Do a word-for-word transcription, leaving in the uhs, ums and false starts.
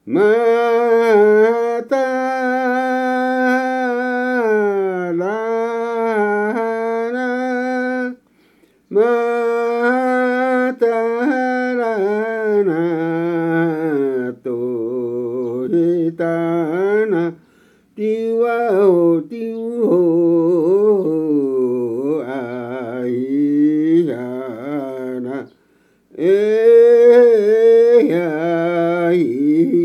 mata la na mata la na to ta na tiêu ô tiêu ô ai ya na e ai